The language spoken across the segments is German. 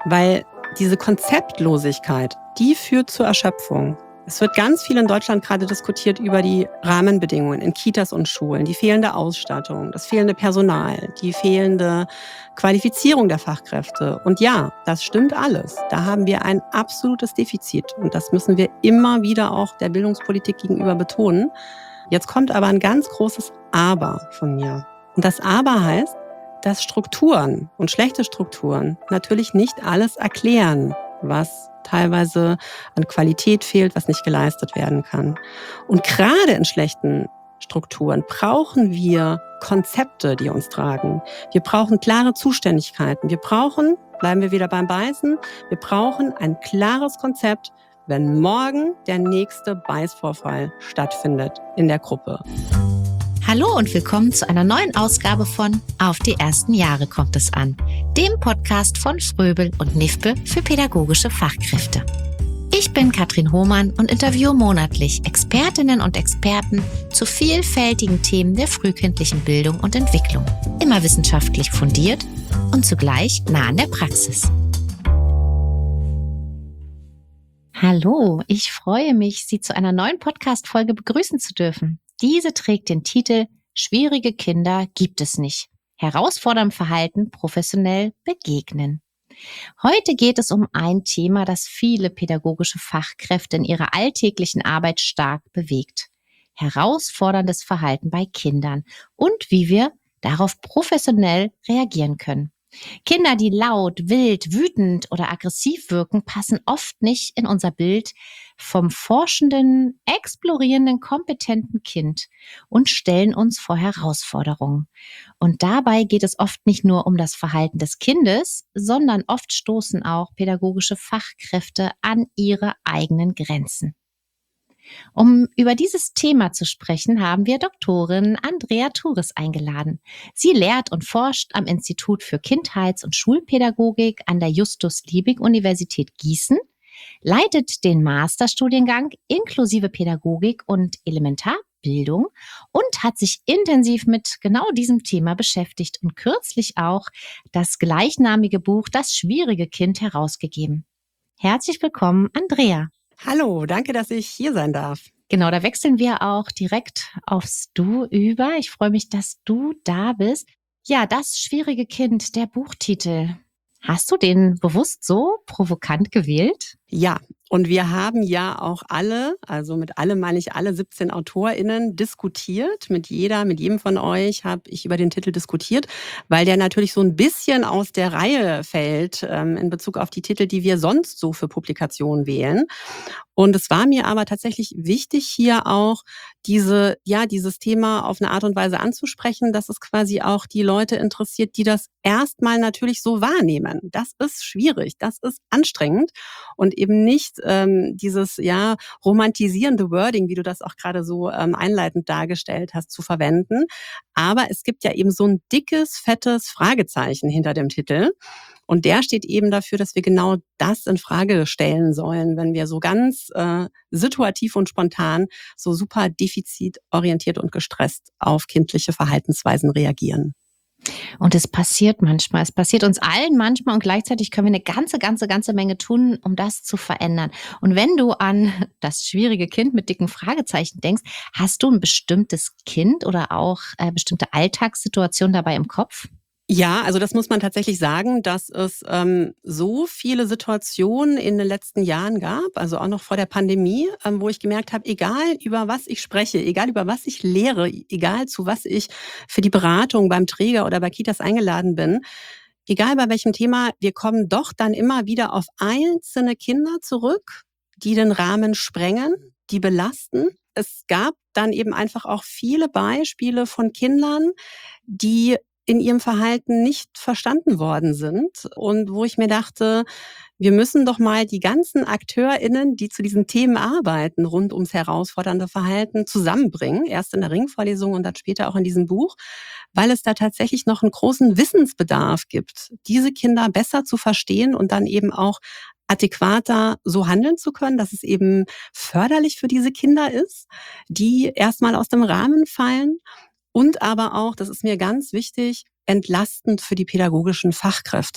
Weil diese Konzeptlosigkeit, die führt zur Erschöpfung. Es wird ganz viel in Deutschland gerade diskutiert über die Rahmenbedingungen in Kitas und Schulen, die fehlende Ausstattung, das fehlende Personal, die fehlende Qualifizierung der Fachkräfte. Und ja, das stimmt alles. Da haben wir ein absolutes Defizit. Und das müssen wir immer wieder auch der Bildungspolitik gegenüber betonen. Jetzt kommt aber ein ganz großes Aber von mir. Und das Aber heißt, dass Strukturen und schlechte Strukturen natürlich nicht alles erklären, was teilweise an Qualität fehlt, was nicht geleistet werden kann. Und gerade in schlechten Strukturen brauchen wir Konzepte, die uns tragen. Wir brauchen klare Zuständigkeiten. Wir brauchen, bleiben wir wieder beim Beißen, wir brauchen ein klares Konzept, wenn morgen der nächste Beißvorfall stattfindet in der Gruppe. Hallo und willkommen zu einer neuen Ausgabe von Auf die ersten Jahre kommt es an, dem Podcast von Fröbel und Nifpe für pädagogische Fachkräfte. Ich bin Katrin Hohmann und interviewe monatlich Expertinnen und Experten zu vielfältigen Themen der frühkindlichen Bildung und Entwicklung. Immer wissenschaftlich fundiert und zugleich nah an der Praxis. Hallo, ich freue mich, Sie zu einer neuen Podcast-Folge begrüßen zu dürfen. Diese trägt den Titel Schwierige Kinder gibt es nicht. Herausforderndem Verhalten professionell begegnen. Heute geht es um ein Thema, das viele pädagogische Fachkräfte in ihrer alltäglichen Arbeit stark bewegt. Herausforderndes Verhalten bei Kindern und wie wir darauf professionell reagieren können. Kinder, die laut, wild, wütend oder aggressiv wirken, passen oft nicht in unser Bild vom forschenden, explorierenden, kompetenten Kind und stellen uns vor Herausforderungen. Und dabei geht es oft nicht nur um das Verhalten des Kindes, sondern oft stoßen auch pädagogische Fachkräfte an ihre eigenen Grenzen. Um über dieses Thema zu sprechen, haben wir Doktorin Andrea Thuris eingeladen. Sie lehrt und forscht am Institut für Kindheits- und Schulpädagogik an der Justus-Liebig-Universität Gießen, leitet den Masterstudiengang inklusive Pädagogik und Elementarbildung und hat sich intensiv mit genau diesem Thema beschäftigt und kürzlich auch das gleichnamige Buch Das schwierige Kind herausgegeben. Herzlich willkommen, Andrea. Hallo, danke, dass ich hier sein darf. Genau, da wechseln wir auch direkt aufs Du über. Ich freue mich, dass du da bist. Ja, Das schwierige Kind, der Buchtitel. Hast du den bewusst so provokant gewählt? Ja, und wir haben ja auch alle, also mit alle meine ich alle 17 AutorInnen, diskutiert. Mit jedem von euch habe ich über den Titel diskutiert, weil der natürlich so ein bisschen aus der Reihe fällt in Bezug auf die Titel, die wir sonst so für Publikationen wählen. Und es war mir aber tatsächlich wichtig, hier auch dieses Thema auf eine Art und Weise anzusprechen, dass es quasi auch die Leute interessiert, die das erstmal natürlich so wahrnehmen. Das ist schwierig, das ist anstrengend und eben nicht dieses romantisierende Wording, wie du das auch gerade so einleitend dargestellt hast, zu verwenden. Aber es gibt ja eben so ein dickes, fettes Fragezeichen hinter dem Titel. Und der steht eben dafür, dass wir genau das in Frage stellen sollen, wenn wir so ganz situativ und spontan, so super defizitorientiert und gestresst auf kindliche Verhaltensweisen reagieren. Und es passiert manchmal. Es passiert uns allen manchmal und gleichzeitig können wir eine ganze Menge tun, um das zu verändern. Und wenn du an das schwierige Kind mit dicken Fragezeichen denkst, hast du ein bestimmtes Kind oder auch bestimmte Alltagssituationen dabei im Kopf? Ja, also das muss man tatsächlich sagen, dass es so viele Situationen in den letzten Jahren gab, also auch noch vor der Pandemie, wo ich gemerkt habe, egal über was ich spreche, egal über was ich lehre, egal zu was ich für die Beratung beim Träger oder bei Kitas eingeladen bin, egal bei welchem Thema, wir kommen doch dann immer wieder auf einzelne Kinder zurück, die den Rahmen sprengen, die belasten. Es gab dann eben einfach auch viele Beispiele von Kindern, die in ihrem Verhalten nicht verstanden worden sind und wo ich mir dachte, wir müssen doch mal die ganzen AkteurInnen, die zu diesen Themen arbeiten, rund ums herausfordernde Verhalten zusammenbringen. Erst in der Ringvorlesung und dann später auch in diesem Buch, weil es da tatsächlich noch einen großen Wissensbedarf gibt, diese Kinder besser zu verstehen und dann eben auch adäquater so handeln zu können, dass es eben förderlich für diese Kinder ist, die erstmal aus dem Rahmen fallen. Und aber auch, das ist mir ganz wichtig, entlastend für die pädagogischen Fachkräfte.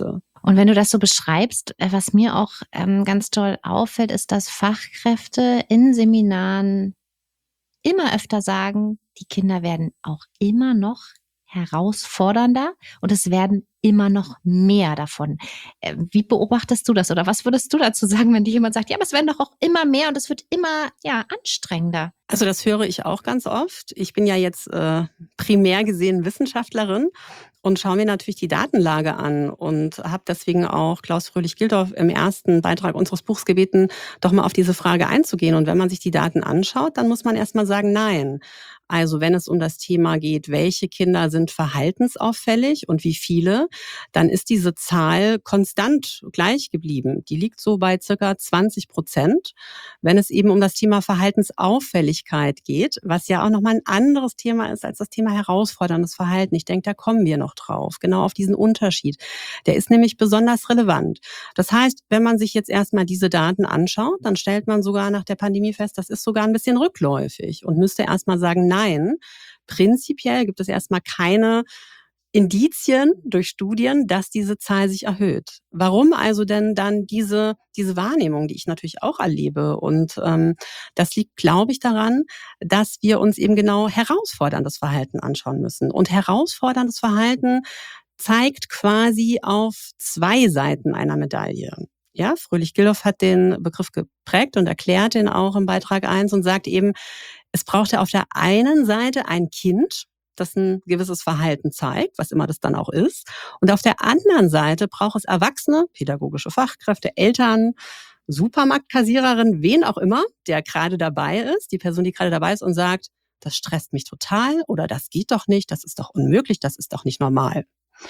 Und wenn du das so beschreibst, was mir auch ganz toll auffällt, ist, dass Fachkräfte in Seminaren immer öfter sagen, die Kinder werden auch immer noch herausfordernder und es werden immer noch mehr davon. Wie beobachtest du das oder was würdest du dazu sagen, wenn dir jemand sagt, ja, aber es werden doch auch immer mehr und es wird immer, ja, anstrengender? Also das höre ich auch ganz oft. Ich bin ja jetzt primär gesehen Wissenschaftlerin und schaue mir natürlich die Datenlage an und habe deswegen auch Klaus Fröhlich-Gildorf im ersten Beitrag unseres Buchs gebeten, doch mal auf diese Frage einzugehen. Und wenn man sich die Daten anschaut, dann muss man erst mal sagen, nein. Also wenn es um das Thema geht, welche Kinder sind verhaltensauffällig und wie viele, dann ist diese Zahl konstant gleich geblieben. Die liegt so bei circa 20%. Wenn es eben um das Thema Verhaltensauffälligkeit geht, was ja auch nochmal ein anderes Thema ist als das Thema herausforderndes Verhalten. Ich denke, da kommen wir noch drauf, genau auf diesen Unterschied. Der ist nämlich besonders relevant. Das heißt, wenn man sich jetzt erstmal diese Daten anschaut, dann stellt man sogar nach der Pandemie fest, das ist sogar ein bisschen rückläufig und müsste erstmal sagen, nein, prinzipiell gibt es erstmal keine Indizien durch Studien, dass diese Zahl sich erhöht. Warum also denn dann diese Wahrnehmung, die ich natürlich auch erlebe? Und das liegt, glaube ich, daran, dass wir uns eben genau herausforderndes Verhalten anschauen müssen. Und herausforderndes Verhalten zeigt quasi auf zwei Seiten einer Medaille. Ja, Fröhlich-Gildorf hat den Begriff geprägt und erklärt den auch im Beitrag 1 und sagt eben, es braucht ja auf der einen Seite ein Kind, das ein gewisses Verhalten zeigt, was immer das dann auch ist. Und auf der anderen Seite braucht es Erwachsene, pädagogische Fachkräfte, Eltern, Supermarktkassiererin, wen auch immer, der gerade dabei ist, die Person, die gerade dabei ist und sagt, das stresst mich total oder das geht doch nicht, das ist doch unmöglich, das ist doch nicht normal.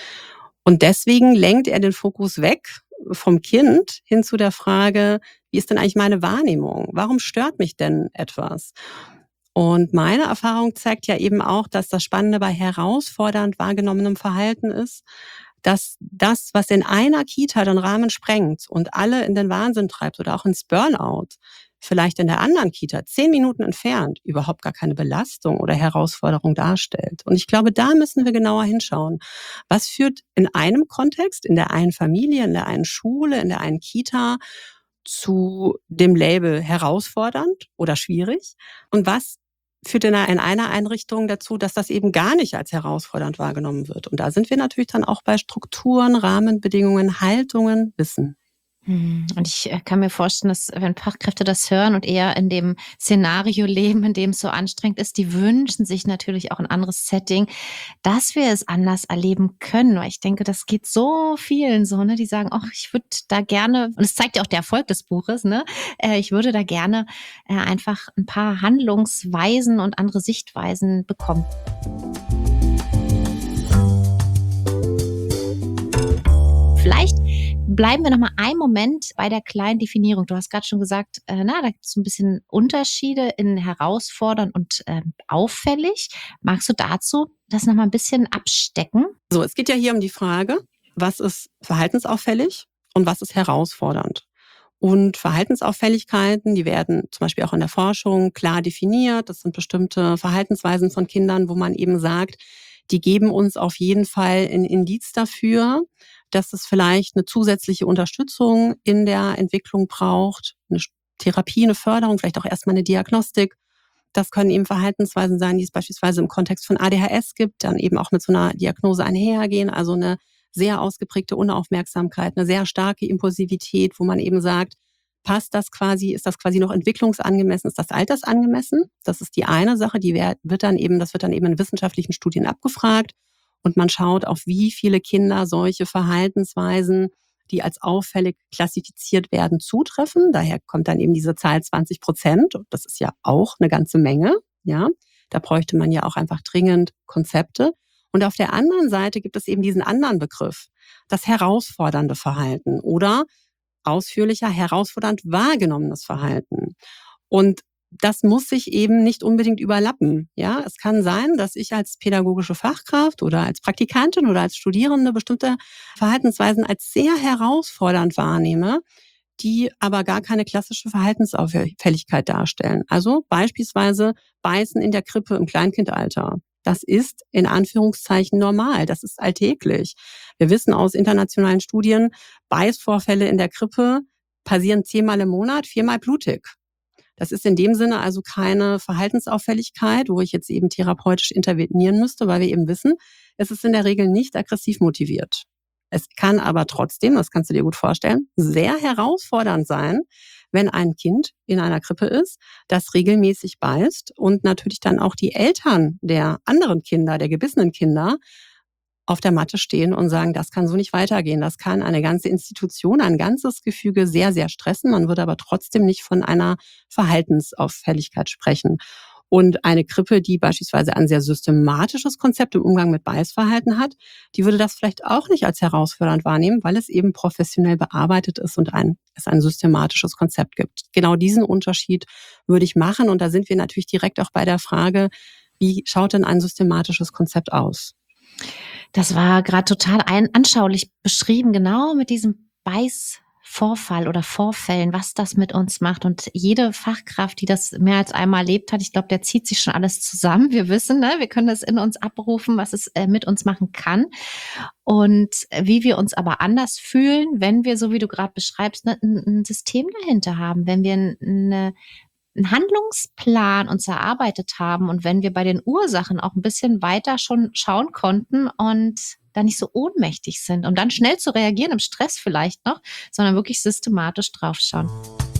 Und deswegen lenkt er den Fokus weg vom Kind hin zu der Frage, wie ist denn eigentlich meine Wahrnehmung? Warum stört mich denn etwas? Und meine Erfahrung zeigt ja eben auch, dass das Spannende bei herausfordernd wahrgenommenem Verhalten ist, dass das, was in einer Kita den Rahmen sprengt und alle in den Wahnsinn treibt oder auch ins Burnout, vielleicht in der anderen Kita 10 Minuten entfernt überhaupt gar keine Belastung oder Herausforderung darstellt. Und ich glaube, da müssen wir genauer hinschauen. Was führt in einem Kontext, in der einen Familie, in der einen Schule, in der einen Kita zu dem Label herausfordernd oder schwierig? Und was führt in einer Einrichtung dazu, dass das eben gar nicht als herausfordernd wahrgenommen wird? Und da sind wir natürlich dann auch bei Strukturen, Rahmenbedingungen, Haltungen, Wissen. Und ich kann mir vorstellen, dass wenn Fachkräfte das hören und eher in dem Szenario leben, in dem es so anstrengend ist, die wünschen sich natürlich auch ein anderes Setting, dass wir es anders erleben können. Weil ich denke, das geht so vielen so, ne, die sagen, ach, ich würde da gerne, und es zeigt ja auch der Erfolg des Buches, ne, ich würde da gerne einfach ein paar Handlungsweisen und andere Sichtweisen bekommen. Vielleicht bleiben wir noch mal einen Moment bei der kleinen Definierung. Du hast gerade schon gesagt, da gibt es so ein bisschen Unterschiede in herausfordernd und auffällig. Magst du dazu das noch mal ein bisschen abstecken? So, es geht ja hier um die Frage, was ist verhaltensauffällig und was ist herausfordernd? Und Verhaltensauffälligkeiten, die werden zum Beispiel auch in der Forschung klar definiert. Das sind bestimmte Verhaltensweisen von Kindern, wo man eben sagt, die geben uns auf jeden Fall ein Indiz dafür, dass es vielleicht eine zusätzliche Unterstützung in der Entwicklung braucht, eine Therapie, eine Förderung, vielleicht auch erstmal eine Diagnostik. Das können eben Verhaltensweisen sein, die es beispielsweise im Kontext von ADHS gibt, dann eben auch mit so einer Diagnose einhergehen, also eine sehr ausgeprägte Unaufmerksamkeit, eine sehr starke Impulsivität, wo man eben sagt, passt das quasi, ist das quasi noch entwicklungsangemessen, ist das altersangemessen? Das ist die eine Sache, das wird dann eben in wissenschaftlichen Studien abgefragt und man schaut, auf wie viele Kinder solche Verhaltensweisen, die als auffällig klassifiziert werden, zutreffen. Daher kommt dann eben diese Zahl 20%. Und das ist ja auch eine ganze Menge. Ja, da bräuchte man ja auch einfach dringend Konzepte. Und auf der anderen Seite gibt es eben diesen anderen Begriff, das herausfordernde Verhalten oder ausführlicher herausfordernd wahrgenommenes Verhalten. Und das muss sich eben nicht unbedingt überlappen. Ja, es kann sein, dass ich als pädagogische Fachkraft oder als Praktikantin oder als Studierende bestimmte Verhaltensweisen als sehr herausfordernd wahrnehme, die aber gar keine klassische Verhaltensauffälligkeit darstellen. Also beispielsweise Beißen in der Krippe im Kleinkindalter. Das ist in Anführungszeichen normal. Das ist alltäglich. Wir wissen aus internationalen Studien, Beißvorfälle in der Krippe passieren 10-mal im Monat, 4-mal blutig. Das ist in dem Sinne also keine Verhaltensauffälligkeit, wo ich jetzt eben therapeutisch intervenieren müsste, weil wir eben wissen, es ist in der Regel nicht aggressiv motiviert. Es kann aber trotzdem, das kannst du dir gut vorstellen, sehr herausfordernd sein, wenn ein Kind in einer Krippe ist, das regelmäßig beißt und natürlich dann auch die Eltern der anderen Kinder, der gebissenen Kinder, auf der Matte stehen und sagen, das kann so nicht weitergehen. Das kann eine ganze Institution, ein ganzes Gefüge sehr, sehr stressen. Man würde aber trotzdem nicht von einer Verhaltensauffälligkeit sprechen. Und eine Krippe, die beispielsweise ein sehr systematisches Konzept im Umgang mit Beißverhalten hat, die würde das vielleicht auch nicht als herausfordernd wahrnehmen, weil es eben professionell bearbeitet ist und es ein systematisches Konzept gibt. Genau diesen Unterschied würde ich machen. Und da sind wir natürlich direkt auch bei der Frage, wie schaut denn ein systematisches Konzept aus? Das war gerade total anschaulich beschrieben, genau mit diesem Beißvorfall oder Vorfällen, was das mit uns macht. Und jede Fachkraft, die das mehr als einmal erlebt hat, ich glaube, der zieht sich schon alles zusammen. Wir wissen, ne, wir können das in uns abrufen, was es mit uns machen kann. Und wie wir uns aber anders fühlen, wenn wir, so wie du gerade beschreibst, ne, ein System dahinter haben, wenn wir einen Handlungsplan uns erarbeitet haben und wenn wir bei den Ursachen auch ein bisschen weiter schon schauen konnten und da nicht so ohnmächtig sind, um dann schnell zu reagieren, im Stress vielleicht noch, sondern wirklich systematisch draufschauen.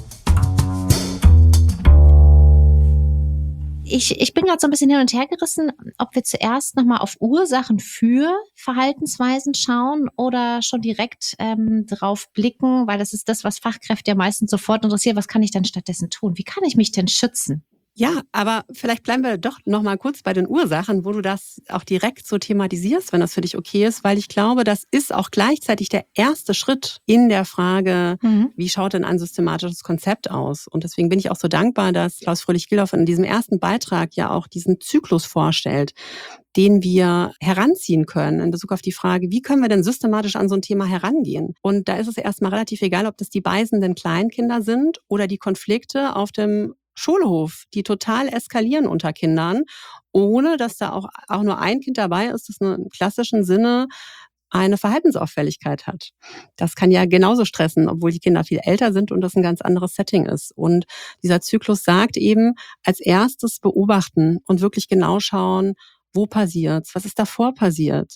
Ich bin gerade so ein bisschen hin und her gerissen, ob wir zuerst nochmal auf Ursachen für Verhaltensweisen schauen oder schon direkt drauf blicken, weil das ist das, was Fachkräfte ja meistens sofort interessiert. Was kann ich denn stattdessen tun? Wie kann ich mich denn schützen? Ja, aber vielleicht bleiben wir doch noch mal kurz bei den Ursachen, wo du das auch direkt so thematisierst, wenn das für dich okay ist, weil ich glaube, das ist auch gleichzeitig der erste Schritt in der Frage, wie schaut denn ein systematisches Konzept aus? Und deswegen bin ich auch so dankbar, dass Klaus Fröhlich-Gilhoff in diesem ersten Beitrag ja auch diesen Zyklus vorstellt, den wir heranziehen können in Bezug auf die Frage, wie können wir denn systematisch an so ein Thema herangehen? Und da ist es erstmal relativ egal, ob das die beißenden Kleinkinder sind oder die Konflikte auf dem Schulhof, die total eskalieren unter Kindern, ohne dass da auch nur ein Kind dabei ist, das im klassischen Sinne eine Verhaltensauffälligkeit hat. Das kann ja genauso stressen, obwohl die Kinder viel älter sind und das ein ganz anderes Setting ist. Und dieser Zyklus sagt eben, als erstes beobachten und wirklich genau schauen, wo passiert's, was ist davor passiert.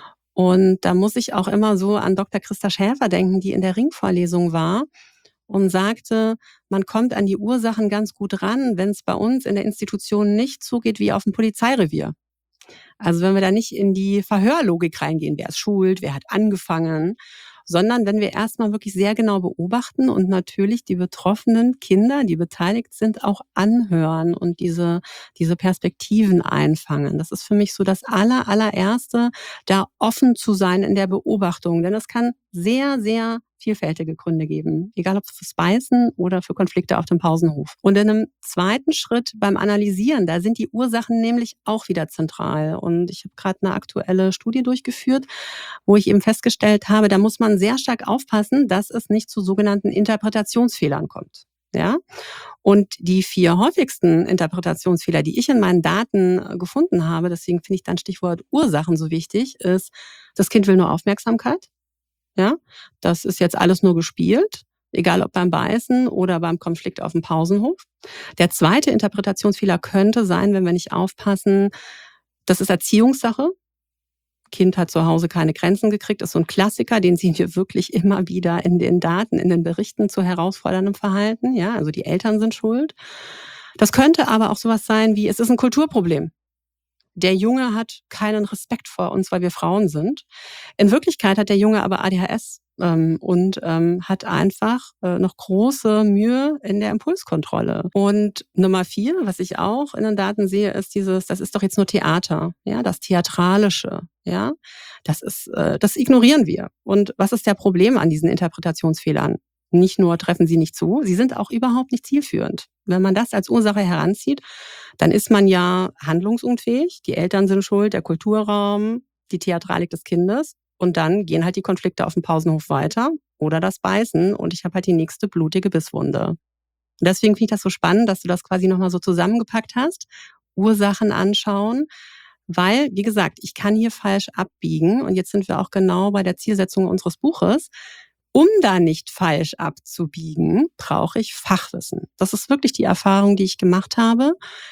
Und da muss ich auch immer so an Dr. Christa Schäfer denken, die in der Ringvorlesung war und sagte, man kommt an die Ursachen ganz gut ran, wenn es bei uns in der Institution nicht zugeht wie auf dem Polizeirevier. Also wenn wir da nicht in die Verhörlogik reingehen, wer ist schuld, wer hat angefangen, sondern wenn wir erstmal wirklich sehr genau beobachten und natürlich die betroffenen Kinder, die beteiligt sind, auch anhören und diese Perspektiven einfangen. Das ist für mich so das allererste, da offen zu sein in der Beobachtung, denn es kann sehr, sehr vielfältige Gründe geben, egal ob fürs Beißen oder für Konflikte auf dem Pausenhof. Und in einem zweiten Schritt beim Analysieren, da sind die Ursachen nämlich auch wieder zentral. Und ich habe gerade eine aktuelle Studie durchgeführt, wo ich eben festgestellt habe, da muss man sehr stark aufpassen, dass es nicht zu sogenannten Interpretationsfehlern kommt. Ja? Und die 4 häufigsten Interpretationsfehler, die ich in meinen Daten gefunden habe, deswegen finde ich dann Stichwort Ursachen so wichtig, ist, das Kind will nur Aufmerksamkeit. Ja, das ist jetzt alles nur gespielt, egal ob beim Beißen oder beim Konflikt auf dem Pausenhof. Der zweite Interpretationsfehler könnte sein, wenn wir nicht aufpassen, das ist Erziehungssache. Kind hat zu Hause keine Grenzen gekriegt, ist so ein Klassiker, den sehen wir wirklich immer wieder in den Daten, in den Berichten zu herausforderndem Verhalten. Ja, also die Eltern sind schuld. Das könnte aber auch sowas sein wie, es ist ein Kulturproblem. Der Junge hat keinen Respekt vor uns, weil wir Frauen sind. In Wirklichkeit hat der Junge aber ADHS und hat einfach noch große Mühe in der Impulskontrolle. Und Nummer 4, was ich auch in den Daten sehe, ist das ist doch jetzt nur Theater, ja, das Theatralische, ja, das ignorieren wir. Und was ist der Problem an diesen Interpretationsfehlern? Nicht nur treffen sie nicht zu, sie sind auch überhaupt nicht zielführend. Wenn man das als Ursache heranzieht, dann ist man ja handlungsunfähig. Die Eltern sind schuld, der Kulturraum, die Theatralik des Kindes. Und dann gehen halt die Konflikte auf dem Pausenhof weiter oder das Beißen und ich habe halt die nächste blutige Bisswunde. Und deswegen finde ich das so spannend, dass du das quasi nochmal so zusammengepackt hast. Ursachen anschauen, Weil, wie gesagt, ich kann hier falsch abbiegen und jetzt sind wir auch genau bei der Zielsetzung unseres Buches. Um da nicht falsch abzubiegen, brauche ich Fachwissen. Das ist wirklich die Erfahrung, die ich gemacht habe.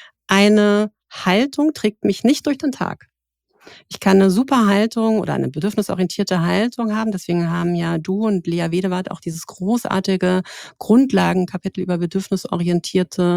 Eine Haltung trägt mich nicht durch den Tag. Ich kann eine super Haltung oder eine bedürfnisorientierte Haltung haben. Deswegen haben ja du und Lea Wedewart auch dieses großartige Grundlagenkapitel über bedürfnisorientierte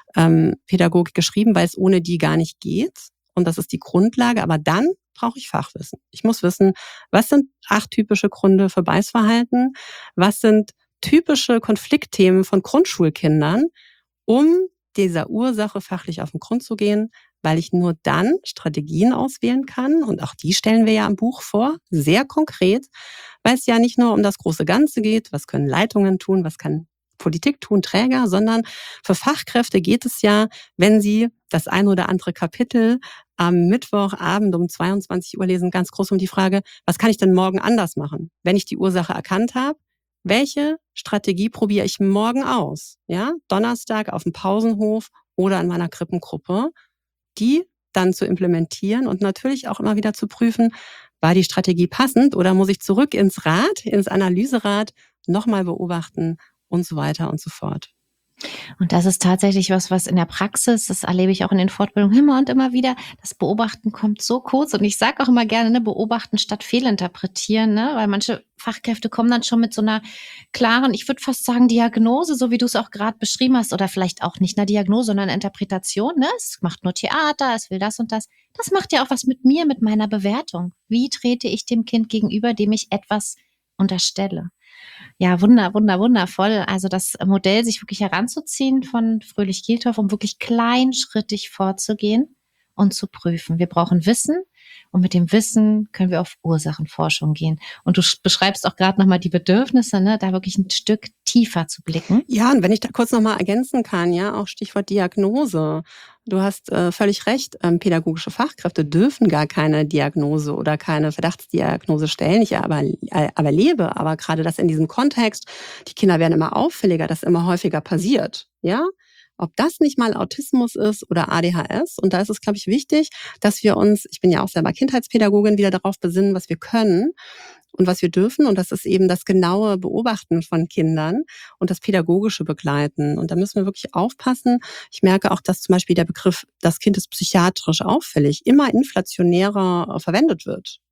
Pädagogik geschrieben, weil es ohne die gar nicht geht. Und das ist die Grundlage. Aber dann brauche ich Fachwissen. Ich muss wissen, was sind 8 typische Gründe für Beißverhalten? Was sind typische Konfliktthemen von Grundschulkindern, um dieser Ursache fachlich auf den Grund zu gehen, weil ich nur dann Strategien auswählen kann. Und auch die stellen wir ja im Buch vor, sehr konkret, weil es ja nicht nur um das große Ganze geht, was können Leitungen tun, was kann Politik tun, Träger, sondern für Fachkräfte geht es ja, wenn sie das ein oder andere Kapitel am Mittwochabend um 22 Uhr lesen, ganz groß um die Frage, was kann ich denn morgen anders machen? Wenn ich die Ursache erkannt habe, welche Strategie probiere ich morgen aus? Ja, Donnerstag auf dem Pausenhof oder in meiner Krippengruppe, die dann zu implementieren und natürlich auch immer wieder zu prüfen, war die Strategie passend oder muss ich zurück ins Rad, ins Analyserad, nochmal beobachten und so weiter und so fort. Und das ist tatsächlich was in der Praxis, das erlebe ich auch in den Fortbildungen immer und immer wieder, das Beobachten kommt so kurz. Und ich sage auch immer gerne, ne, beobachten statt fehlinterpretieren, ne? Weil manche Fachkräfte kommen dann schon mit so einer klaren, ich würde fast sagen, Diagnose, so wie du es auch gerade beschrieben hast, oder vielleicht auch nicht eine Diagnose, sondern eine Interpretation. Ne? Es macht nur Theater, es will das und das. Das macht ja auch was mit mir, mit meiner Bewertung. Wie trete ich dem Kind gegenüber, dem ich etwas unterstelle? Ja, wundervoll. Also das Modell sich wirklich heranzuziehen von Fröhlich-Kieltorf, um wirklich kleinschrittig vorzugehen und zu prüfen. Wir brauchen Wissen und mit dem Wissen können wir auf Ursachenforschung gehen. Und du beschreibst auch gerade nochmal die Bedürfnisse, ne, da wirklich ein Stück tiefer zu blicken. Ja, und wenn ich da kurz nochmal ergänzen kann, ja, auch Stichwort Diagnose. Du hast völlig recht, pädagogische Fachkräfte dürfen gar keine Diagnose oder keine Verdachtsdiagnose stellen. Ich aber erlebe aber gerade das in diesem Kontext, die Kinder werden immer auffälliger, das immer häufiger passiert. Ja, ob das nicht mal Autismus ist oder ADHS. Und da ist es, glaube ich, wichtig, dass wir uns, ich bin ja auch selber Kindheitspädagogin, wieder darauf besinnen, was wir können und was wir dürfen. Und das ist eben das genaue Beobachten von Kindern und das pädagogische Begleiten. Und da müssen wir wirklich aufpassen. Ich merke auch, dass zum Beispiel der Begriff, das Kind ist psychiatrisch auffällig, immer inflationärer verwendet wird.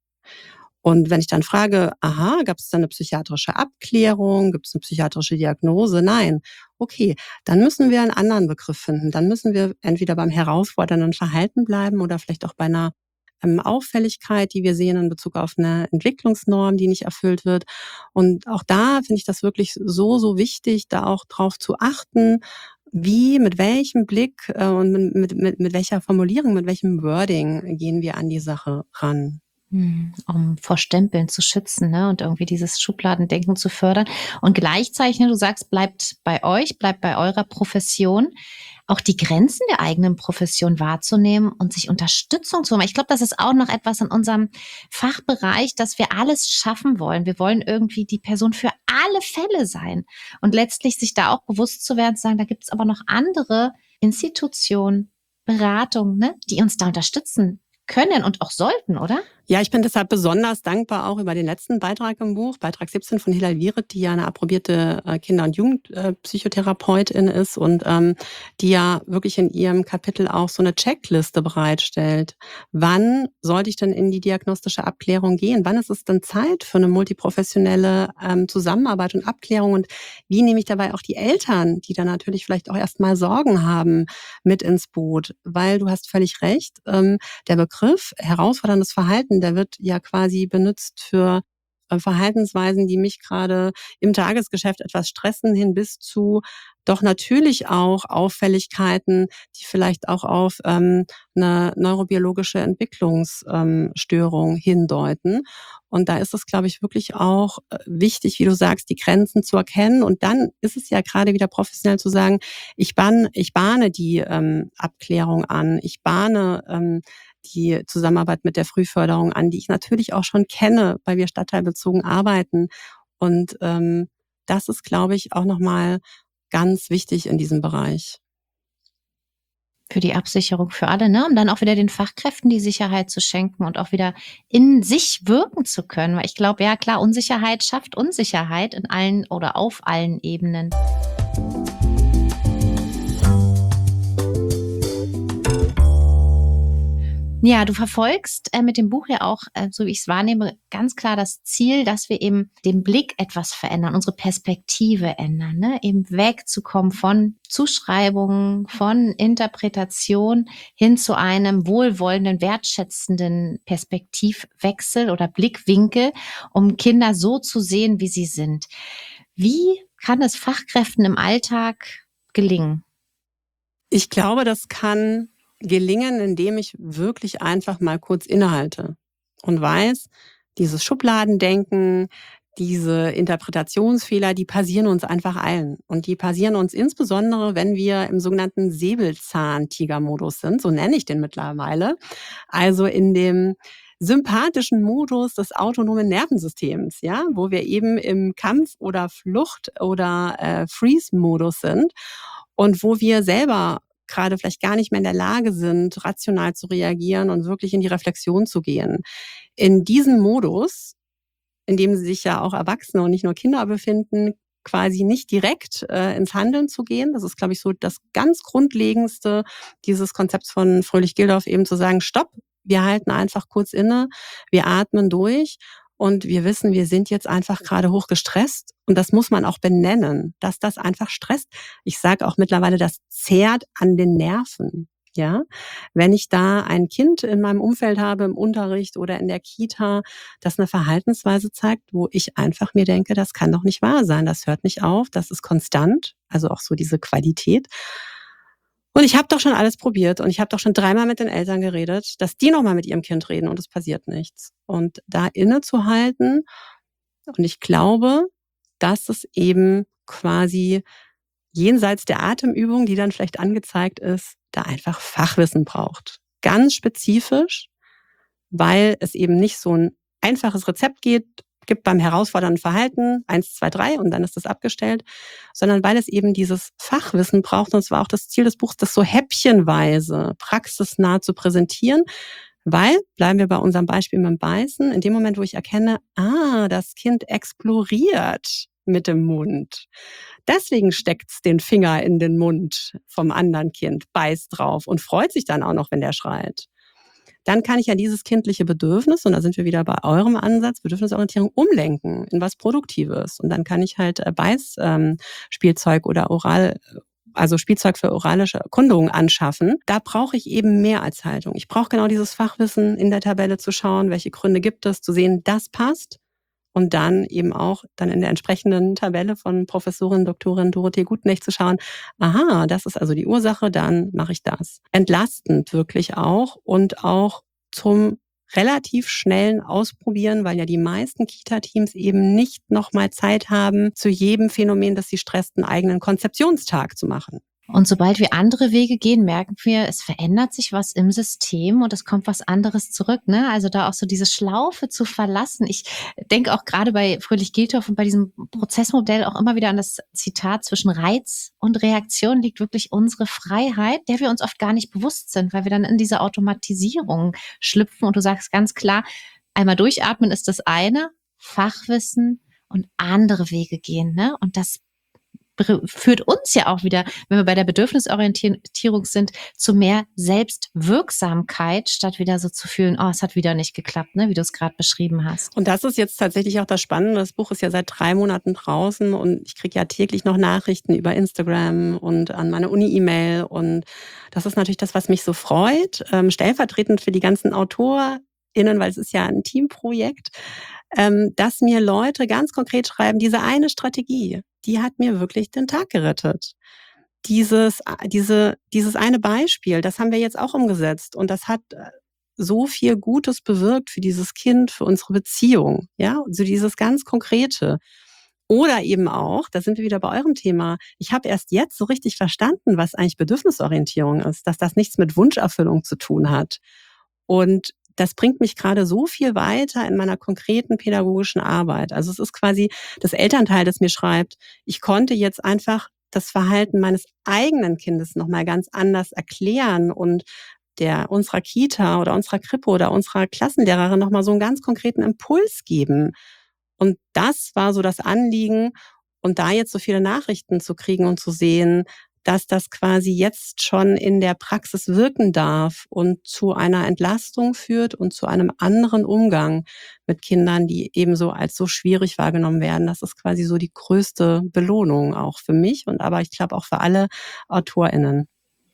Und wenn ich dann frage, aha, gab es da eine psychiatrische Abklärung? Gibt es eine psychiatrische Diagnose? Nein. Okay, dann müssen wir einen anderen Begriff finden. Dann müssen wir entweder beim herausfordernden Verhalten bleiben oder vielleicht auch bei einer Auffälligkeit, die wir sehen in Bezug auf eine Entwicklungsnorm, die nicht erfüllt wird. Und auch da finde ich das wirklich so wichtig, da auch drauf zu achten, wie, mit welchem Blick und mit welcher Formulierung, mit welchem Wording gehen wir an die Sache ran. Um vor Stempeln zu schützen, ne, und irgendwie dieses Schubladendenken zu fördern. Und gleichzeitig, ne, du sagst, bleibt bei euch, bleibt bei eurer Profession, auch die Grenzen der eigenen Profession wahrzunehmen und sich Unterstützung zu holen. Ich glaube, das ist auch noch etwas in unserem Fachbereich, dass wir alles schaffen wollen. Wir wollen irgendwie die Person für alle Fälle sein. Und letztlich sich da auch bewusst zu werden, zu sagen, da gibt es aber noch andere Institutionen, Beratungen, ne, die uns da unterstützen können und auch sollten, oder? Ja, ich bin deshalb besonders dankbar auch über den letzten Beitrag im Buch, Beitrag 17 von Hilal Wiret, die ja eine approbierte Kinder- und Jugendpsychotherapeutin ist und die ja wirklich in ihrem Kapitel auch so eine Checkliste bereitstellt. Wann sollte ich denn in die diagnostische Abklärung gehen? Wann ist es denn Zeit für eine multiprofessionelle Zusammenarbeit und Abklärung? Und wie nehme ich dabei auch die Eltern, die dann natürlich vielleicht auch erstmal Sorgen haben, mit ins Boot? Weil du hast völlig recht, der Begriff herausforderndes Verhalten, der wird ja quasi benutzt für Verhaltensweisen, die mich gerade im Tagesgeschäft etwas stressen, hin bis zu doch natürlich auch Auffälligkeiten, die vielleicht auch auf 'ne neurobiologische Entwicklungsstörung hindeuten. Und da ist es, glaube ich, wirklich auch wichtig, wie du sagst, die Grenzen zu erkennen. Und dann ist es ja gerade wieder professionell zu sagen, ich bahne die Abklärung an, ich bahne die Zusammenarbeit mit der Frühförderung an, die ich natürlich auch schon kenne, weil wir stadtteilbezogen arbeiten. Und das ist, glaube ich, auch nochmal ganz wichtig in diesem Bereich. Für die Absicherung für alle, ne? Um dann auch wieder den Fachkräften die Sicherheit zu schenken und auch wieder in sich wirken zu können. Weil ich glaube, ja klar, Unsicherheit schafft Unsicherheit in allen oder auf allen Ebenen. Ja, du verfolgst mit dem Buch ja auch, so wie ich es wahrnehme, ganz klar das Ziel, dass wir eben den Blick etwas verändern, unsere Perspektive ändern, ne? Eben wegzukommen von Zuschreibungen, von Interpretation hin zu einem wohlwollenden, wertschätzenden Perspektivwechsel oder Blickwinkel, um Kinder so zu sehen, wie sie sind. Wie kann es Fachkräften im Alltag gelingen? Ich glaube, das kann gelingen, indem ich wirklich einfach mal kurz innehalte und weiß, dieses Schubladendenken, diese Interpretationsfehler, die passieren uns einfach allen. Und die passieren uns insbesondere, wenn wir im sogenannten Säbelzahntiger-Modus sind, so nenne ich den mittlerweile. Also in dem sympathischen Modus des autonomen Nervensystems, ja, wo wir eben im Kampf- oder Flucht- oder Freeze-Modus sind und wo wir selber gerade vielleicht gar nicht mehr in der Lage sind, rational zu reagieren und wirklich in die Reflexion zu gehen. In diesem Modus, in dem sich ja auch Erwachsene und nicht nur Kinder befinden, quasi nicht direkt ins Handeln zu gehen. Das ist, glaube ich, so das ganz Grundlegendste dieses Konzepts von Fröhlich-Gildorf, eben zu sagen, stopp, wir halten einfach kurz inne, wir atmen durch und wir wissen, wir sind jetzt einfach gerade hoch gestresst und das muss man auch benennen, dass das einfach stresst. Ich sage auch mittlerweile, das zehrt an den Nerven. Ja, wenn ich da ein Kind in meinem Umfeld habe, im Unterricht oder in der Kita, das eine Verhaltensweise zeigt, wo ich einfach mir denke, das kann doch nicht wahr sein, das hört nicht auf, das ist konstant, also auch so diese Qualität. Und ich habe doch schon alles probiert und ich habe doch schon dreimal mit den Eltern geredet, dass die noch mal mit ihrem Kind reden und es passiert nichts. Und da innezuhalten und ich glaube, dass es eben quasi jenseits der Atemübung, die dann vielleicht angezeigt ist, da einfach Fachwissen braucht. Ganz spezifisch, weil es eben nicht so ein einfaches Rezept gibt beim herausfordernden Verhalten, 1, 2, 3 und dann ist das abgestellt, sondern weil es eben dieses Fachwissen braucht. Und es war auch das Ziel des Buchs, das so häppchenweise praxisnah zu präsentieren, weil, bleiben wir bei unserem Beispiel mit dem Beißen, in dem Moment, wo ich erkenne, das Kind exploriert mit dem Mund. Deswegen steckt's den Finger in den Mund vom anderen Kind, beißt drauf und freut sich dann auch noch, wenn der schreit. Dann kann ich ja dieses kindliche Bedürfnis, und da sind wir wieder bei eurem Ansatz, Bedürfnisorientierung, umlenken in was Produktives. Und dann kann ich halt Beißspielzeug oder also Spielzeug für oralische Erkundungen anschaffen. Da brauche ich eben mehr als Haltung. Ich brauche genau dieses Fachwissen, in der Tabelle zu schauen, welche Gründe gibt es, zu sehen, das passt. Und dann eben auch dann in der entsprechenden Tabelle von Professorin Doktorin Dorothee Gutknecht zu schauen, aha, das ist also die Ursache, dann mache ich das. Entlastend wirklich auch und auch zum relativ schnellen Ausprobieren, weil ja die meisten Kita-Teams eben nicht noch mal Zeit haben, zu jedem Phänomen, das sie stresst, einen eigenen Konzeptionstag zu machen. Und sobald wir andere Wege gehen, merken wir, es verändert sich was im System und es kommt was anderes zurück, ne? Also da auch so diese Schlaufe zu verlassen. Ich denke auch gerade bei Fröhlich-Gildorf und bei diesem Prozessmodell auch immer wieder an das Zitat: Zwischen Reiz und Reaktion liegt wirklich unsere Freiheit, der wir uns oft gar nicht bewusst sind, weil wir dann in diese Automatisierung schlüpfen. Und du sagst ganz klar, einmal durchatmen ist das eine, Fachwissen und andere Wege gehen, ne? Und das führt uns ja auch wieder, wenn wir bei der Bedürfnisorientierung sind, zu mehr Selbstwirksamkeit, statt wieder so zu fühlen, es hat wieder nicht geklappt, ne, wie du es gerade beschrieben hast. Und das ist jetzt tatsächlich auch das Spannende. Das Buch ist ja seit 3 Monaten draußen und ich kriege ja täglich noch Nachrichten über Instagram und an meine Uni-E-Mail. Und das ist natürlich das, was mich so freut, stellvertretend für die ganzen AutorInnen, weil es ist ja ein Teamprojekt, dass mir Leute ganz konkret schreiben, diese eine Strategie, die hat mir wirklich den Tag gerettet. Dieses eine Beispiel, das haben wir jetzt auch umgesetzt und das hat so viel Gutes bewirkt für dieses Kind, für unsere Beziehung, ja, so dieses ganz Konkrete. Oder eben auch, da sind wir wieder bei eurem Thema, ich habe erst jetzt so richtig verstanden, was eigentlich Bedürfnisorientierung ist, dass das nichts mit Wunscherfüllung zu tun hat. Und das bringt mich gerade so viel weiter in meiner konkreten pädagogischen Arbeit. Also es ist quasi das Elternteil, das mir schreibt, ich konnte jetzt einfach das Verhalten meines eigenen Kindes noch mal ganz anders erklären und unserer Kita oder unserer Krippe oder unserer Klassenlehrerin noch mal so einen ganz konkreten Impuls geben. Und das war so das Anliegen. Und da jetzt so viele Nachrichten zu kriegen und zu sehen, dass das quasi jetzt schon in der Praxis wirken darf und zu einer Entlastung führt und zu einem anderen Umgang mit Kindern, die ebenso als so schwierig wahrgenommen werden. Das ist quasi so die größte Belohnung auch für mich und aber ich glaube auch für alle AutorInnen.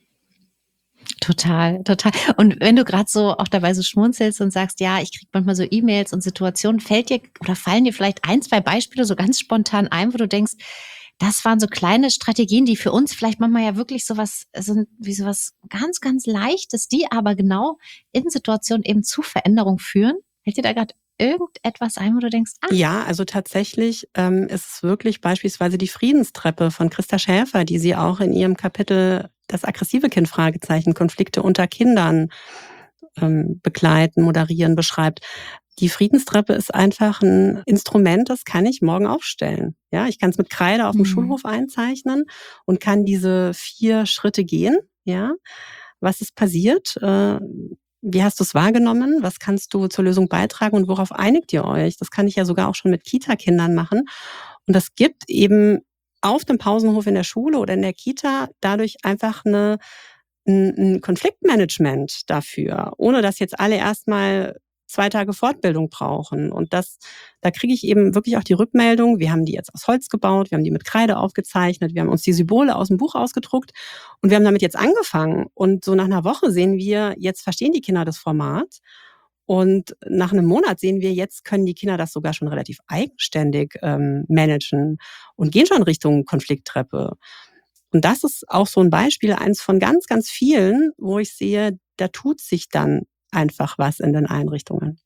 Total, total. Und wenn du gerade so auch dabei so schmunzelst und sagst, ja, ich kriege manchmal so E-Mails und Situationen, fallen dir vielleicht ein, zwei Beispiele so ganz spontan ein, wo du denkst, das waren so kleine Strategien, die für uns vielleicht manchmal ja wirklich sowas sind, wie sowas ganz, ganz Leichtes, die aber genau in Situationen eben zu Veränderung führen? Fällt dir da gerade irgendetwas ein, wo du denkst, Ja, also tatsächlich ist es wirklich beispielsweise die Friedenstreppe von Christa Schäfer, die sie auch in ihrem Kapitel „Das aggressive Kind?" Fragezeichen, Konflikte unter Kindern begleiten, moderieren, beschreibt. Die Friedenstreppe ist einfach ein Instrument, das kann ich morgen aufstellen. Ja, ich kann es mit Kreide auf dem mhm. Schulhof einzeichnen und kann diese 4 Schritte gehen, ja? Was ist passiert? Wie hast du es wahrgenommen? Was kannst du zur Lösung beitragen und worauf einigt ihr euch? Das kann ich ja sogar auch schon mit Kita-Kindern machen. Und das gibt eben auf dem Pausenhof in der Schule oder in der Kita dadurch einfach 'n Konfliktmanagement dafür, ohne dass jetzt alle erstmal 2 Tage Fortbildung brauchen. Und da kriege ich eben wirklich auch die Rückmeldung, wir haben die jetzt aus Holz gebaut, wir haben die mit Kreide aufgezeichnet, wir haben uns die Symbole aus'm Buch ausgedruckt und wir haben damit jetzt angefangen. Und so nach 'ner Woche sehen wir, jetzt verstehen die Kinder das Format. Und nach 'nem Monat sehen wir, jetzt können die Kinder das sogar schon relativ eigenständig managen und gehen schon Richtung Konflikttreppe. Und das ist auch so ein Beispiel, eins von ganz, ganz vielen, wo ich sehe, da tut sich dann einfach was in den Einrichtungen.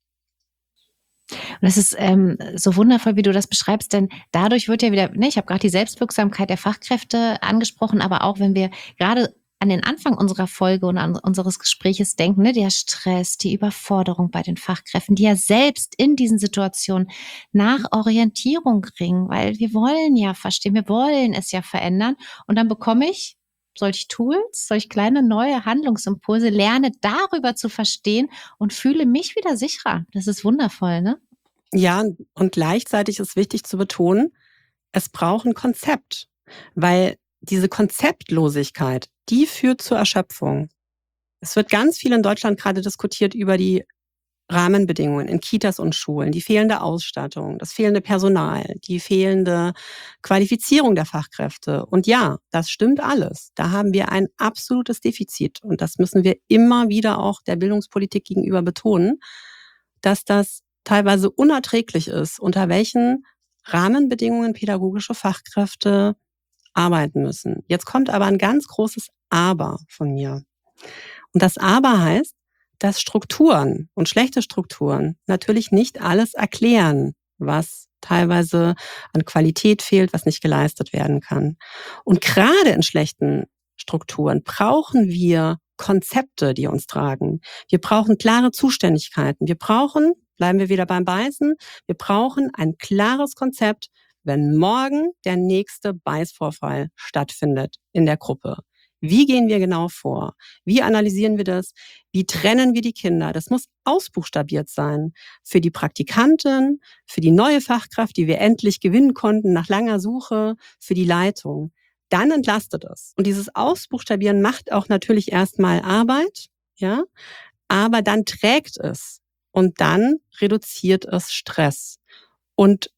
Und das ist so wundervoll, wie du das beschreibst, denn dadurch wird ja wieder, ne, ich habe gerade die Selbstwirksamkeit der Fachkräfte angesprochen, aber auch wenn wir gerade an den Anfang unserer Folge und an unseres Gespräches denken, ne, der Stress, die Überforderung bei den Fachkräften, die ja selbst in diesen Situationen nach Orientierung ringen, weil wir wollen ja verstehen, wir wollen es ja verändern und dann bekomme ich solche Tools, solch kleine neue Handlungsimpulse, lerne darüber zu verstehen und fühle mich wieder sicherer. Das ist wundervoll, ne? Ja, und gleichzeitig ist wichtig zu betonen, es braucht ein Konzept, weil diese Konzeptlosigkeit, die führt zur Erschöpfung. Es wird ganz viel in Deutschland gerade diskutiert über die Rahmenbedingungen in Kitas und Schulen, die fehlende Ausstattung, das fehlende Personal, die fehlende Qualifizierung der Fachkräfte. Und ja, das stimmt alles. Da haben wir ein absolutes Defizit. Und das müssen wir immer wieder auch der Bildungspolitik gegenüber betonen, dass das teilweise unerträglich ist, unter welchen Rahmenbedingungen pädagogische Fachkräfte arbeiten müssen. Jetzt kommt aber ein ganz großes Aber von mir. Und das Aber heißt, dass Strukturen und schlechte Strukturen natürlich nicht alles erklären, was teilweise an Qualität fehlt, was nicht geleistet werden kann. Und gerade in schlechten Strukturen brauchen wir Konzepte, die uns tragen. Wir brauchen klare Zuständigkeiten. Wir brauchen, bleiben wir wieder beim Beißen, wir brauchen ein klares Konzept, wenn morgen der nächste Beißvorfall stattfindet in der Gruppe. Wie gehen wir genau vor? Wie analysieren wir das? Wie trennen wir die Kinder? Das muss ausbuchstabiert sein. Für die Praktikantin, für die neue Fachkraft, die wir endlich gewinnen konnten nach langer Suche, für die Leitung. Dann entlastet es. Und dieses Ausbuchstabieren macht auch natürlich erstmal Arbeit, ja, aber dann trägt es und dann reduziert es Stress. Und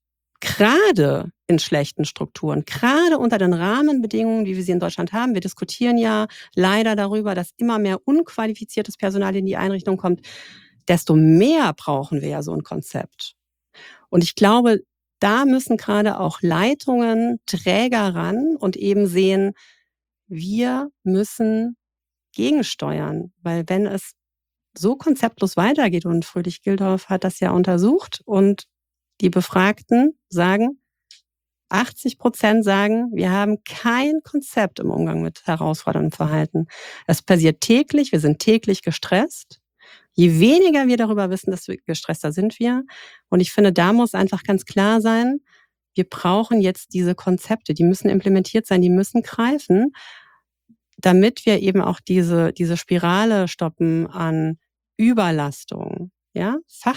gerade in schlechten Strukturen, gerade unter den Rahmenbedingungen, wie wir sie in Deutschland haben, wir diskutieren ja leider darüber, dass immer mehr unqualifiziertes Personal in die Einrichtung kommt, desto mehr brauchen wir ja so ein Konzept. Und ich glaube, da müssen gerade auch Leitungen, Träger ran und eben sehen, wir müssen gegensteuern, weil wenn es so konzeptlos weitergeht, und Fröhlich-Gildorf hat das ja untersucht und die Befragten sagen, 80% sagen, wir haben kein Konzept im Umgang mit herausforderndem Verhalten. Es passiert täglich, wir sind täglich gestresst. Je weniger wir darüber wissen, desto gestresster sind wir. Und ich finde, da muss einfach ganz klar sein, wir brauchen jetzt diese Konzepte, die müssen implementiert sein, die müssen greifen, damit wir eben auch diese Spirale stoppen an Überlastung. Ja?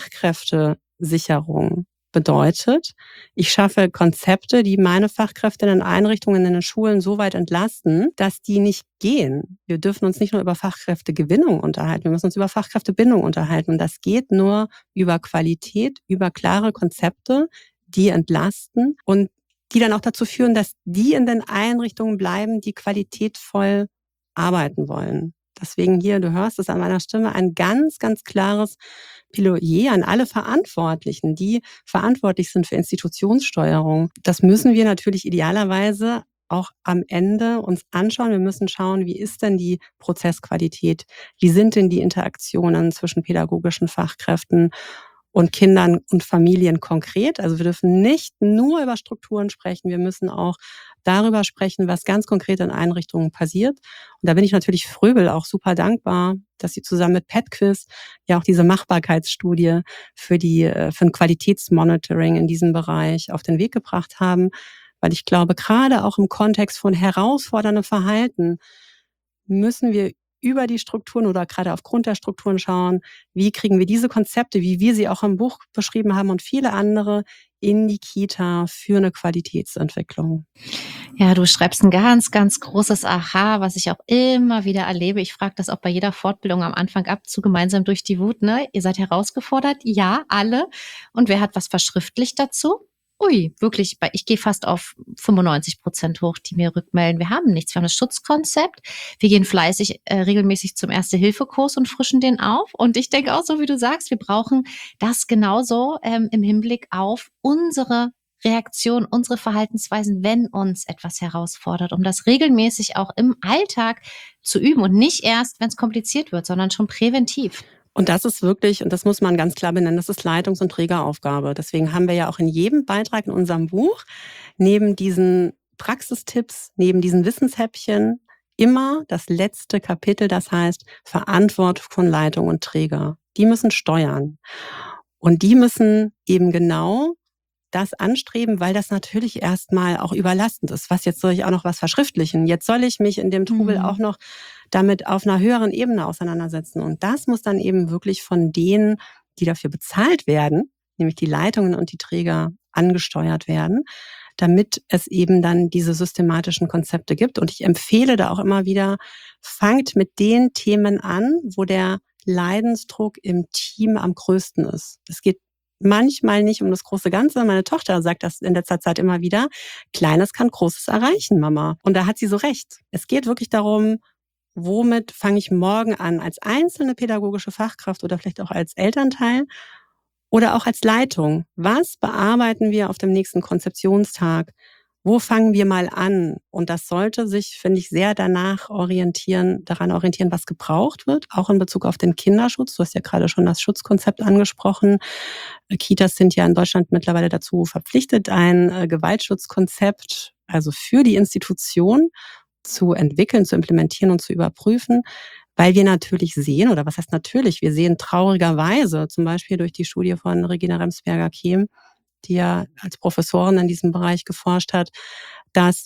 Fachkräftesicherung bedeutet, ich schaffe Konzepte, die meine Fachkräfte in den Einrichtungen, in den Schulen so weit entlasten, dass die nicht gehen. Wir dürfen uns nicht nur über Fachkräftegewinnung unterhalten, wir müssen uns über Fachkräftebindung unterhalten. Und das geht nur über Qualität, über klare Konzepte, die entlasten und die dann auch dazu führen, dass die in den Einrichtungen bleiben, die qualitätvoll arbeiten wollen. Deswegen hier, du hörst es an meiner Stimme, ein ganz, ganz klares Plädoyer an alle Verantwortlichen, die verantwortlich sind für Institutionssteuerung. Das müssen wir natürlich idealerweise auch am Ende uns anschauen. Wir müssen schauen, wie ist denn die Prozessqualität? Wie sind denn die Interaktionen zwischen pädagogischen Fachkräften und Kindern und Familien konkret? Also wir dürfen nicht nur über Strukturen sprechen, wir müssen auch darüber sprechen, was ganz konkret in Einrichtungen passiert. Und da bin ich natürlich Fröbel auch super dankbar, dass sie zusammen mit PetQuiz ja auch diese Machbarkeitsstudie für ein Qualitätsmonitoring in diesem Bereich auf den Weg gebracht haben. Weil ich glaube, gerade auch im Kontext von herausforderndem Verhalten müssen wir über die Strukturen oder gerade aufgrund der Strukturen schauen, wie kriegen wir diese Konzepte, wie wir sie auch im Buch beschrieben haben und viele andere, in die Kita für eine Qualitätsentwicklung. Ja, du schreibst ein ganz, ganz großes Aha, was ich auch immer wieder erlebe. Ich frage das auch bei jeder Fortbildung am Anfang ab, zu gemeinsam durch die Wut, ne? Ihr seid herausgefordert? Ja, alle. Und wer hat was verschriftlicht dazu? Ui, wirklich, ich gehe fast auf 95% hoch, die mir rückmelden, wir haben nichts. Wir haben das Schutzkonzept, wir gehen fleißig regelmäßig zum Erste-Hilfe-Kurs und frischen den auf. Und ich denke auch, so wie du sagst, wir brauchen das genauso im Hinblick auf unsere Reaktion, unsere Verhaltensweisen, wenn uns etwas herausfordert, um das regelmäßig auch im Alltag zu üben und nicht erst, wenn es kompliziert wird, sondern schon präventiv. Und das ist wirklich, und das muss man ganz klar benennen, das ist Leitungs- und Trägeraufgabe. Deswegen haben wir ja auch in jedem Beitrag in unserem Buch neben diesen Praxistipps, neben diesen Wissenshäppchen immer das letzte Kapitel, das heißt Verantwortung von Leitung und Träger. Die müssen steuern. Und die müssen eben genau das anstreben, weil das natürlich erstmal auch überlastend ist. Jetzt soll ich auch noch was verschriftlichen? Jetzt soll ich mich in dem Trubel auch noch damit auf einer höheren Ebene auseinandersetzen. Und das muss dann eben wirklich von denen, die dafür bezahlt werden, nämlich die Leitungen und die Träger, angesteuert werden, damit es eben dann diese systematischen Konzepte gibt. Und ich empfehle da auch immer wieder, fangt mit den Themen an, wo der Leidensdruck im Team am größten ist. Es geht manchmal nicht um das große Ganze. Meine Tochter sagt das in letzter Zeit immer wieder. Kleines kann Großes erreichen, Mama. Und da hat sie so recht. Es geht wirklich darum, womit fange ich morgen an, als einzelne pädagogische Fachkraft oder vielleicht auch als Elternteil oder auch als Leitung? Was bearbeiten wir auf dem nächsten Konzeptionstag? Wo fangen wir mal an? Und das sollte sich, finde ich, sehr daran orientieren, was gebraucht wird, auch in Bezug auf den Kinderschutz. Du hast ja gerade schon das Schutzkonzept angesprochen. Kitas sind ja in Deutschland mittlerweile dazu verpflichtet, ein Gewaltschutzkonzept, also für die Institution, zu entwickeln, zu implementieren und zu überprüfen, weil wir natürlich sehen, oder was heißt natürlich, wir sehen traurigerweise, zum Beispiel durch die Studie von Regina Remsberger-Kehm, die ja als Professorin in diesem Bereich geforscht hat, dass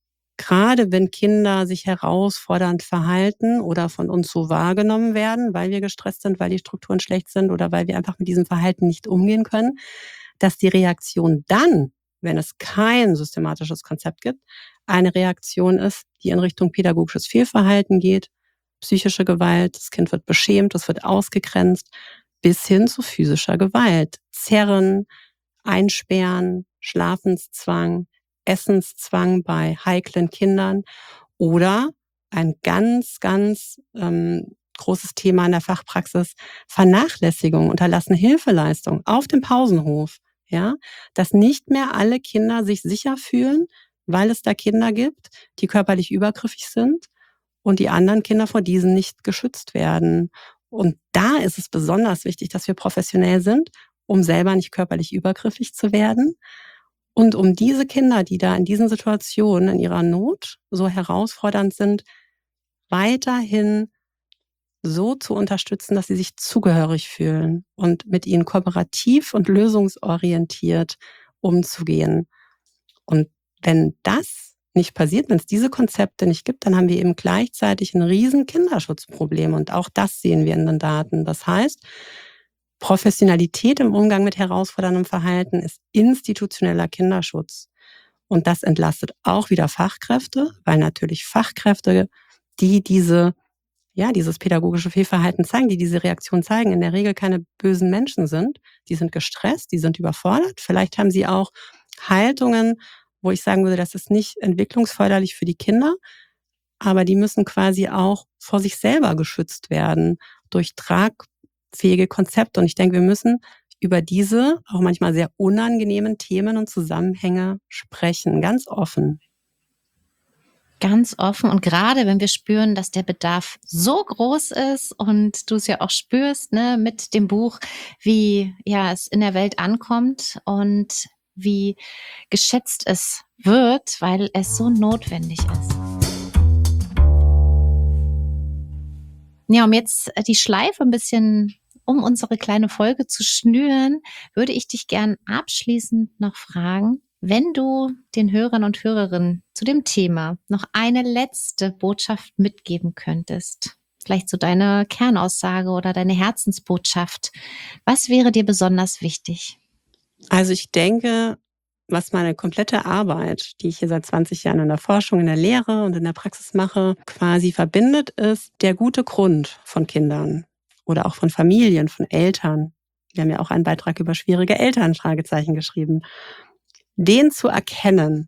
gerade wenn Kinder sich herausfordernd verhalten oder von uns so wahrgenommen werden, weil wir gestresst sind, weil die Strukturen schlecht sind oder weil wir einfach mit diesem Verhalten nicht umgehen können, dass die Reaktion dann, wenn es kein systematisches Konzept gibt, eine Reaktion ist, die in Richtung pädagogisches Fehlverhalten geht, psychische Gewalt, das Kind wird beschämt, es wird ausgegrenzt, bis hin zu physischer Gewalt, Zerren, Einsperren, Schlafenszwang, Essenszwang bei heiklen Kindern oder ein ganz, ganz großes Thema in der Fachpraxis, Vernachlässigung, unterlassene Hilfeleistung auf dem Pausenhof. Ja, dass nicht mehr alle Kinder sich sicher fühlen, weil es da Kinder gibt, die körperlich übergriffig sind und die anderen Kinder vor diesen nicht geschützt werden. Und da ist es besonders wichtig, dass wir professionell sind, um selber nicht körperlich übergriffig zu werden und um diese Kinder, die da in diesen Situationen in ihrer Not so herausfordernd sind, weiterhin so zu unterstützen, dass sie sich zugehörig fühlen und mit ihnen kooperativ und lösungsorientiert umzugehen. Und wenn das nicht passiert, wenn es diese Konzepte nicht gibt, dann haben wir eben gleichzeitig ein riesen Kinderschutzproblem. Und auch das sehen wir in den Daten. Das heißt, Professionalität im Umgang mit herausforderndem Verhalten ist institutioneller Kinderschutz. Und das entlastet auch wieder Fachkräfte, weil natürlich Fachkräfte, die dieses pädagogische Fehlverhalten zeigen, die diese Reaktion zeigen, in der Regel keine bösen Menschen sind. Die sind gestresst, die sind überfordert. Vielleicht haben sie auch Haltungen, wo ich sagen würde, das ist nicht entwicklungsförderlich für die Kinder, aber die müssen quasi auch vor sich selber geschützt werden durch tragfähige Konzepte. Und ich denke, wir müssen über diese auch manchmal sehr unangenehmen Themen und Zusammenhänge sprechen, ganz offen. Ganz offen, und gerade wenn wir spüren, dass der Bedarf so groß ist und du es ja auch spürst, ne, mit dem Buch, wie es in der Welt ankommt und wie geschätzt es wird, weil es so notwendig ist. Ja, um jetzt die Schleife ein bisschen um unsere kleine Folge zu schnüren, würde ich dich gern abschließend noch fragen, wenn du den Hörern und Hörerinnen zu dem Thema noch eine letzte Botschaft mitgeben könntest, vielleicht so deine Kernaussage oder deine Herzensbotschaft, was wäre dir besonders wichtig? Also ich denke, was meine komplette Arbeit, die ich hier seit 20 Jahren in der Forschung, in der Lehre und in der Praxis mache, quasi verbindet, ist der gute Grund von Kindern oder auch von Familien, von Eltern. Wir haben ja auch einen Beitrag über schwierige Eltern, Fragezeichen, geschrieben. Den zu erkennen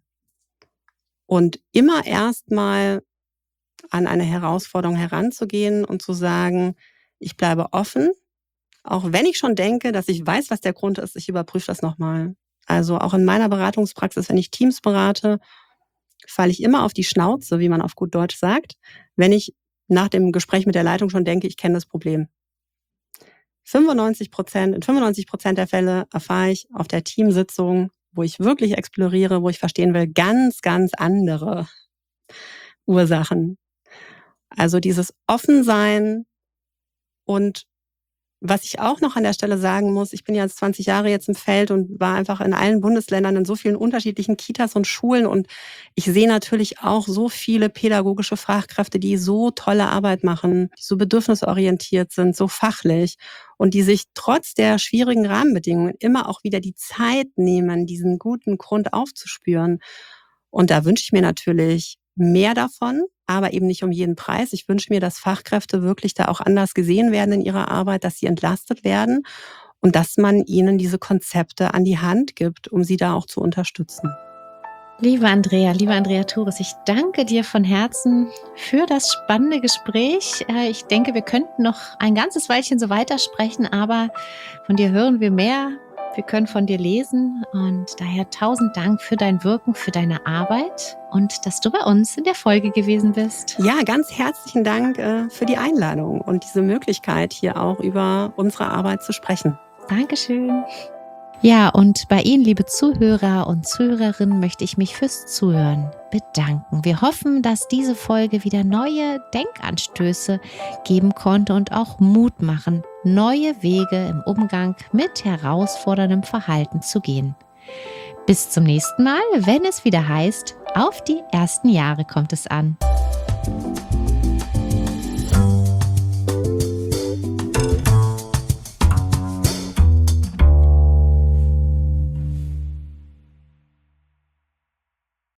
und immer erstmal an eine Herausforderung heranzugehen und zu sagen, ich bleibe offen, auch wenn ich schon denke, dass ich weiß, was der Grund ist, ich überprüfe das nochmal. Also auch in meiner Beratungspraxis, wenn ich Teams berate, falle ich immer auf die Schnauze, wie man auf gut Deutsch sagt, wenn ich nach dem Gespräch mit der Leitung schon denke, ich kenne das Problem. In 95% der Fälle erfahre ich auf der Teamsitzung, wo ich wirklich exploriere, wo ich verstehen will, ganz, ganz andere Ursachen. Also dieses Offensein. Und was ich auch noch an der Stelle sagen muss, ich bin ja 20 Jahre jetzt im Feld und war einfach in allen Bundesländern in so vielen unterschiedlichen Kitas und Schulen, und ich sehe natürlich auch so viele pädagogische Fachkräfte, die so tolle Arbeit machen, die so bedürfnisorientiert sind, so fachlich und die sich trotz der schwierigen Rahmenbedingungen immer auch wieder die Zeit nehmen, diesen guten Grund aufzuspüren. Und da wünsche ich mir natürlich mehr davon, aber eben nicht um jeden Preis. Ich wünsche mir, dass Fachkräfte wirklich da auch anders gesehen werden in ihrer Arbeit, dass sie entlastet werden und dass man ihnen diese Konzepte an die Hand gibt, um sie da auch zu unterstützen. Liebe Andrea Thuris, ich danke dir von Herzen für das spannende Gespräch. Ich denke, wir könnten noch ein ganzes Weilchen so weitersprechen, aber von dir hören wir mehr. Wir können von dir lesen, und daher 1000 Dank für dein Wirken, für deine Arbeit und dass du bei uns in der Folge gewesen bist. Ja, ganz herzlichen Dank für die Einladung und diese Möglichkeit, hier auch über unsere Arbeit zu sprechen. Dankeschön. Ja, und bei Ihnen, liebe Zuhörer und Zuhörerinnen, möchte ich mich fürs Zuhören bedanken. Wir hoffen, dass diese Folge wieder neue Denkanstöße geben konnte und auch Mut machen, neue Wege im Umgang mit herausforderndem Verhalten zu gehen. Bis zum nächsten Mal, wenn es wieder heißt, auf die ersten Jahre kommt es an.